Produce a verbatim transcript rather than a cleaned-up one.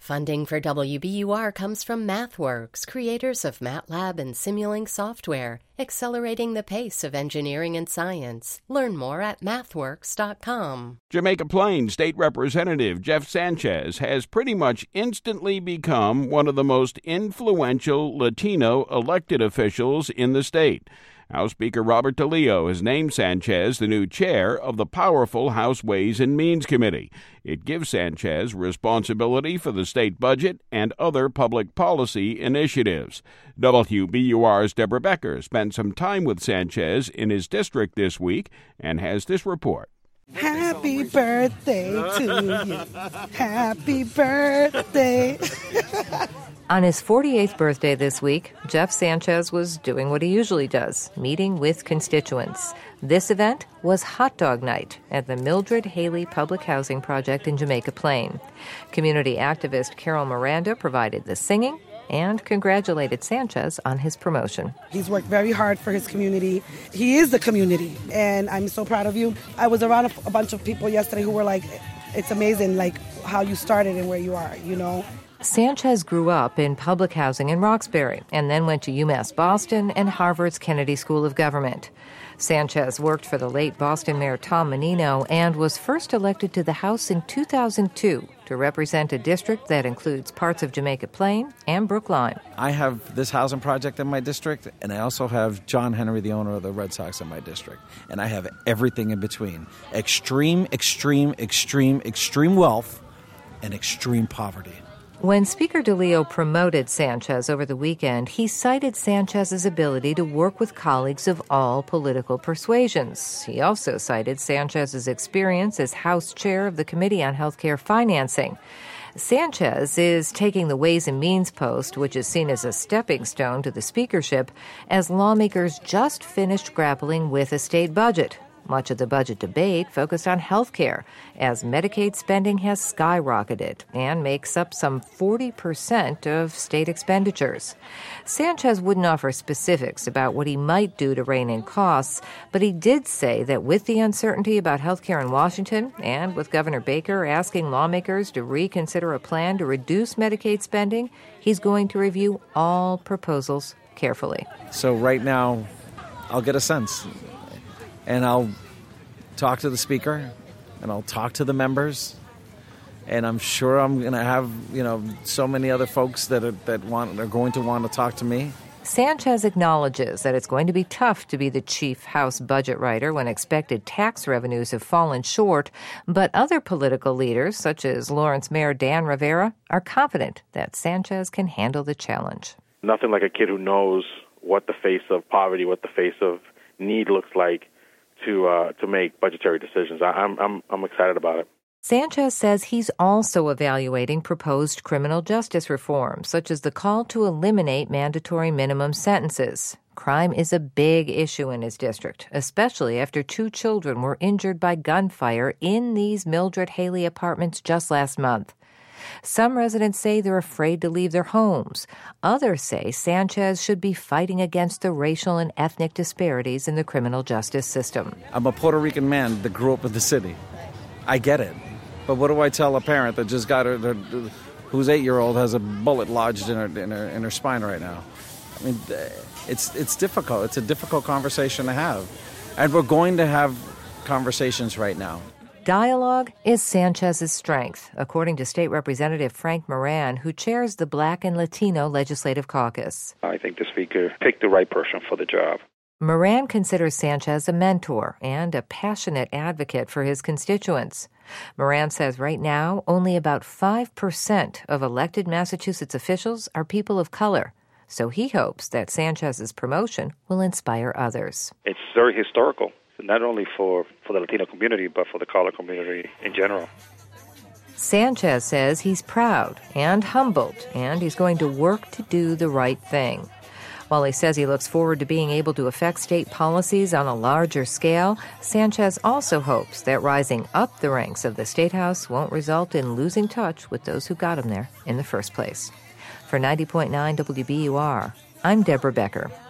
Funding for W B U R comes from MathWorks, creators of MATLAB and Simulink software, accelerating the pace of engineering and science. Learn more at mathworks dot com. Jamaica Plain State Representative Jeff Sanchez has pretty much instantly become one of the most influential Latino elected officials in the state. House Speaker Robert DeLeo has named Sanchez the new chair of the powerful House Ways and Means Committee. It gives Sanchez responsibility for the state budget and other public policy initiatives. W B U R's Deborah Becker spent some time with Sanchez in his district this week and has this report. Happy birthday to you. Happy birthday. On his forty-eighth birthday this week, Jeff Sanchez was doing what he usually does, meeting with constituents. This event was Hot Dog Night at the Mildred Haley Public Housing Project in Jamaica Plain. Community activist Carol Miranda provided the singing and congratulated Sanchez on his promotion. He's worked very hard for his community. He is the community, and I'm so proud of you. I was around a, a bunch of people yesterday who were like, it's amazing, like, how you started and where you are, you know? Sanchez grew up in public housing in Roxbury and then went to UMass Boston and Harvard's Kennedy School of Government. Sanchez worked for the late Boston Mayor Tom Menino and was first elected to the House in two thousand two to represent a district that includes parts of Jamaica Plain and Brookline. I have this housing project in my district, and I also have John Henry, the owner of the Red Sox, in my district. And I have everything in between. Extreme, extreme, extreme, extreme wealth and extreme poverty. When Speaker DeLeo promoted Sanchez over the weekend, he cited Sanchez's ability to work with colleagues of all political persuasions. He also cited Sanchez's experience as House Chair of the Committee on Healthcare Financing. Sanchez is taking the Ways and Means post, which is seen as a stepping stone to the speakership, as lawmakers just finished grappling with a state budget. Much of the budget debate focused on health care, as Medicaid spending has skyrocketed and makes up some forty percent of state expenditures. Sanchez wouldn't offer specifics about what he might do to rein in costs, but he did say that with the uncertainty about health care in Washington and with Governor Baker asking lawmakers to reconsider a plan to reduce Medicaid spending, he's going to review all proposals carefully. So right now, I'll get a sense. And I'll talk to the speaker, and I'll talk to the members, and I'm sure I'm going to have, you know, so many other folks that are, that want are going to want to talk to me. Sanchez acknowledges that it's going to be tough to be the chief House budget writer when expected tax revenues have fallen short, but other political leaders, such as Lawrence Mayor Dan Rivera, are confident that Sanchez can handle the challenge. Nothing like a kid who knows what the face of poverty, what the face of need looks like, to uh, to make budgetary decisions. I, I'm I'm I'm excited about it. Sanchez says he's also evaluating proposed criminal justice reform, such as the call to eliminate mandatory minimum sentences. Crime is a big issue in his district, especially after two children were injured by gunfire in these Mildred Haley apartments just last month. Some residents say they're afraid to leave their homes. Others say Sanchez should be fighting against the racial and ethnic disparities in the criminal justice system. I'm a Puerto Rican man that grew up in the city. I get it. But what do I tell a parent that just got her, their, whose eight-year-old has a bullet lodged in her, in her in her spine right now? I mean, it's it's difficult. It's a difficult conversation to have. And we're going to have conversations right now. Dialogue is Sanchez's strength, according to State Representative Frank Moran, who chairs the Black and Latino Legislative Caucus. I think the Speaker picked the right person for the job. Moran considers Sanchez a mentor and a passionate advocate for his constituents. Moran says right now only about five percent of elected Massachusetts officials are people of color. So he hopes that Sanchez's promotion will inspire others. It's very historical. Not only for, for the Latino community, but for the color community in general. Sanchez says he's proud and humbled, and he's going to work to do the right thing. While he says he looks forward to being able to affect state policies on a larger scale, Sanchez also hopes that rising up the ranks of the State House won't result in losing touch with those who got him there in the first place. For ninety point nine W B U R, I'm Deborah Becker.